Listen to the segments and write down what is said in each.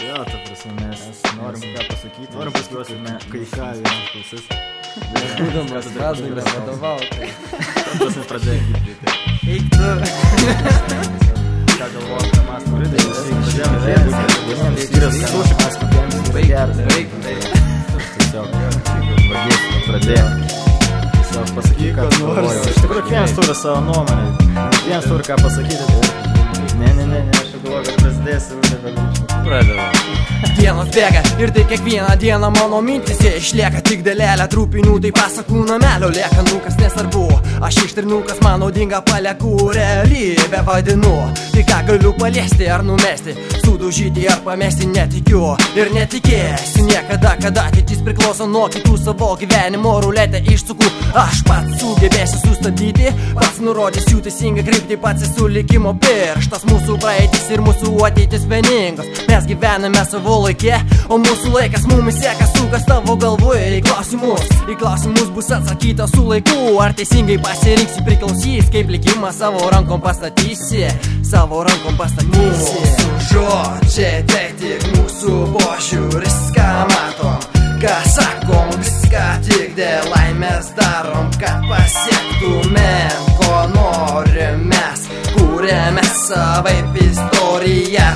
Jo, ta prasme, mes norim ką pasakyti. Norim pasakyti, kai ką vienas klausis. Būdamas Radvilė vadovauti. Tas nepradėjo girdėti. Eik tu. Ką galvojam, ką mes pradėjome. Tiesiog pradėjome. Tiesiog pasakyk, ką galvoju. Iš tikrųjų, kiekvienas turi savo nuomonę. Kiekvienas turi ką pasakyti. Ne, aš galvoju, kad prasidėsi. Pradėjome. Dienos bėga ir tai kiekvieną dieną mano mintise išlieka tik dalelė trupinių, tai pasakų namelio lieka nukas nesvarbu. Aš ištrinukas man naudinga palieku, realybę vadinu. Tai ką galiu paliesti ar numesti, sudužyti ar pamesti netikiu ir netikėsiu niekada, kad ateitis priklauso nuo kitų, savo gyvenimo ruletę išsuku. Aš pats sugebėsiu sustabdyti, pats nurodysiu teisingą kryptį, pats esu likimo pirštas. Mūsų praeitis ir mūsų ateitis vieningos. Mes gyvename savo laikė, o mūsų laikas mumis seka, sukas tavo galvoje. Į klausimus bus atsakyta su laiku. Ar teisingai pasirinksi, priklausys, kaip likimą savo rankom pastatysi. Mūsų žodžiai, tai tik mūsų požiūris, ką matom, ką sakom, viską tik dėl laimės darom, kad pasiektumėm, ko norim mes, kūrėme savaip istoriją.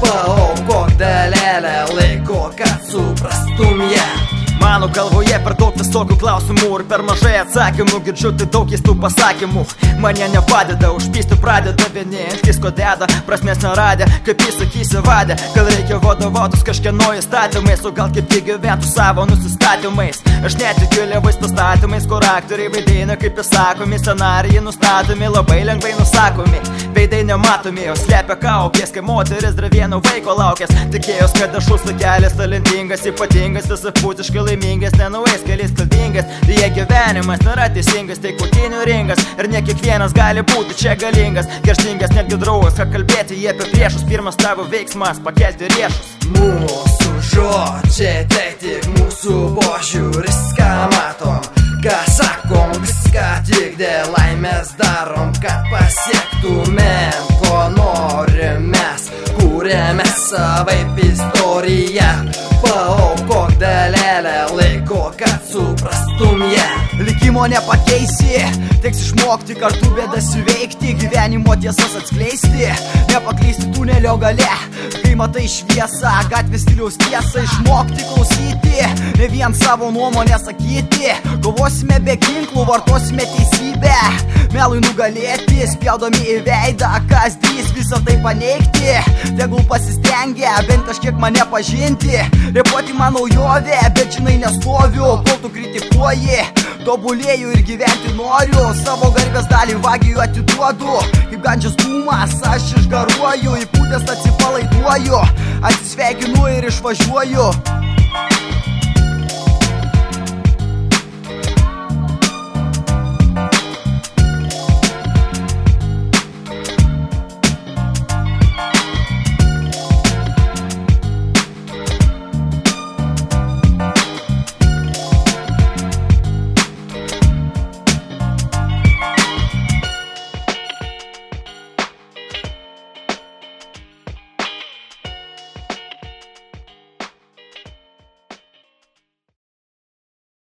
Paaukok dalelę laiko, kad suprastum ją. Mano galvoje per daug visokių klausimų ir per mažai atsakymų, girdžiu tai daug keistų pasakymų. Man jie nepadeda, užpysti pradeda vieni, visko deda, prasmės neradę, kaip įsakysi vadė. Gal reikia vadovautis kažkieno įstatymais, o gal kaip gyventų savo nusistatymais. Aš netikiu lėvais pastatymais, kur aktoriai vaidina kaip įsakomi, scenarijai nustatomi, labai lengvai nusakomi. Veidai nematomi, o slepia kaukės, kai moteris dar vieno vaiko laukės. Tikėjos, kad aš užlakelis talentingas, ypatingas, visapusiškai laimingas, nenaujas keliais kalbingas. Jie gyvenimas nėra teisingas, tai kautynių ringas. Ir ne kiekvienas gali būti čia galingas, kerštingas, netgi draugas. Ką kalbėti jie apie priešus, pirmas tavo veiksmas pakelti riešus. Mūsų žodžiai, tai tik mūsų požiūris, ką matom, ką sakom, viską tik dėl laimės darom, kad pasiektumėm, ko norim mes, kūrėme savaip istoriją. Paaukok dalelę laiko, kad suprastum ją. Likimo nepakeisi, teks išmokti kartu bėdas įveikti, gyvenimo tiesas atskleisti, nepaklysti tunelio gale. Kai matai šviesą, gatvės stiliaus tiesą, išmokti klausyti, ne vien savo nuomonę sakyti. Kovosime be ginklų, vartosime teisybę, melui nugalėti, spjaudami į veidą, kas drįs visą tai paneigti. Tegul pasistengia bent kažkiek mane pažinti, repuoti man naujovė, bet žinai nestoviu, kol tu kritikuoji. Tobulėju ir gyventi noriu, savo garbės dalį vagijų atiduodu. Kaip gandžias dūmas aš išgaruoju, įpūtęs atsipalaiduoju, atsisveikinu ir išvažiuoju.